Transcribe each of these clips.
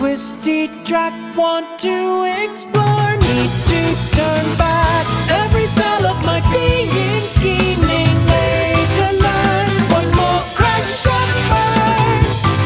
twisty track, want to explore, need to turn back every cell of my being, scheming, way to learn. One more crash and burn.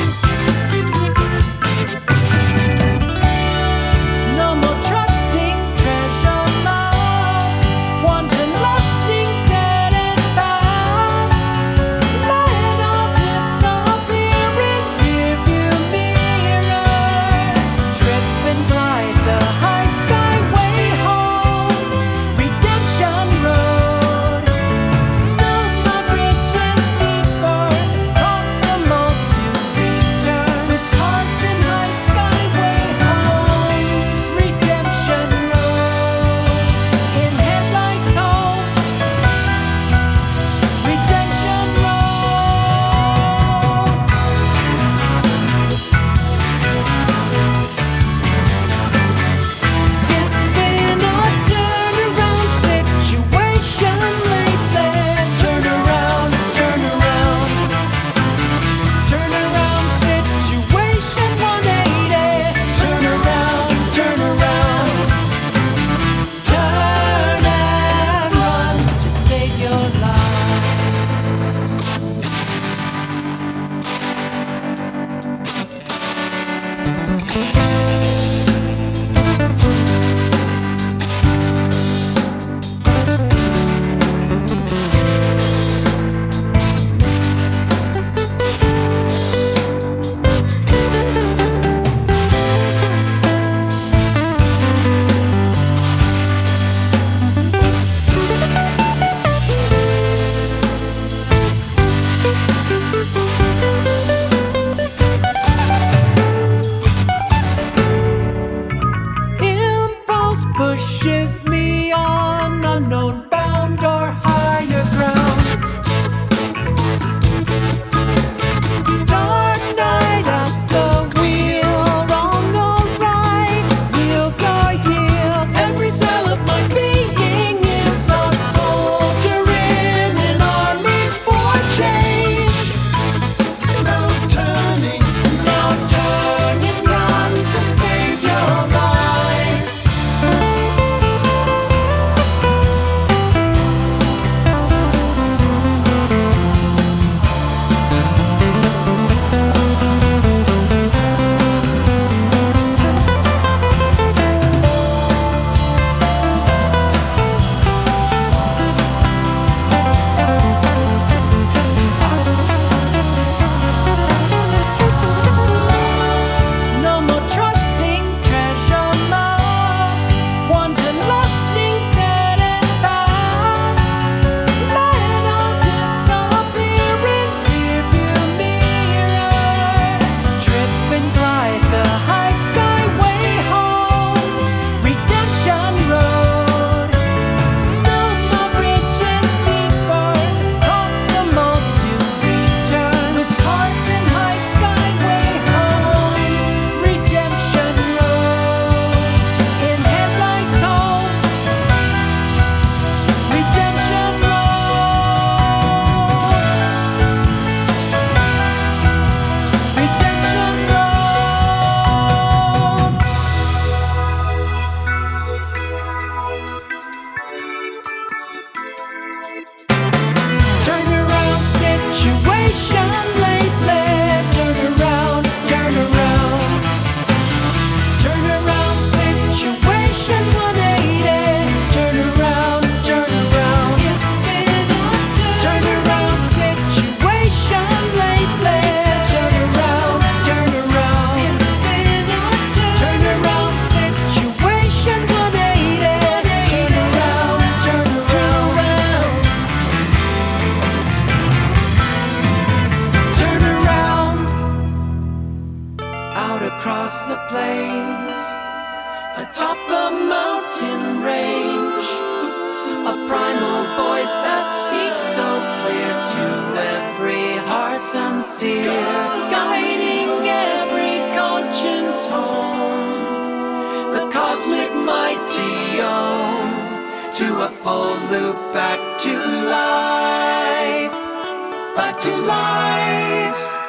No more trusting treasure lost, wanton lusting dead and bound. Let all disappear in rearview mirrors. Trip and glide the high skyway home, redemption road. No more bridges need burn, cross them all to return. With heart and high skyway home, redemption road. In headlights home, redemption road. It's been a turnaround situation lately. Turn around, turn around. Turn around situation 180. Turn around, turn around. Turn and run to save your life. Impulse pushes me on, unknown bound or higher ground. Dark night at the wheel, wrong or right, wheel guard yield. Every cell of my being is a soldier in an army for change. No turning, now turn and run to save your life. No more trusting treasure lost, wanton lusting dead and bound. Let all disappear in rearview mirrors. Trip and glide the high skyway home, redemption road. No more bridges need burn, cross them all to return. With heart and high skyway home, redemption road. In headlights home, redemption road. Redemption road. Turn around situation lately. Turn around, turn around. Turn around situation 180. Turn around, turn around. It's been a turn around situation lately. Turn around, turn around. It's been a turn around situation 180. Turn around, turn around. Turn around. Out across the plains, atop the mountain range, a primal voice that speaks so clear to every heart sincere, guiding every conscience home. The cosmic mighty ohm to a full loop back to life, back to light.